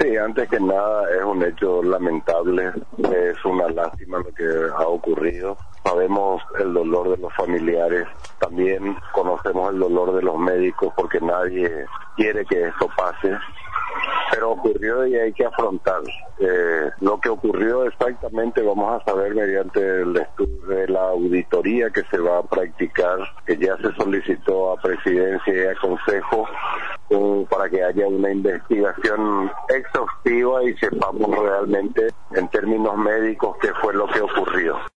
Sí, antes que nada es un hecho lamentable, es una lástima lo que ha ocurrido. Sabemos el dolor de los familiares, también conocemos el dolor de los médicos porque nadie quiere que esto pase, pero ocurrió y hay que afrontar. Lo que ocurrió exactamente vamos a saber mediante el estudio de la auditoría que se va a practicar, que ya se solicitó a Presidencia y a Consejo para que haya una investigación exhaustiva y sepamos realmente en términos médicos qué fue lo que ocurrió.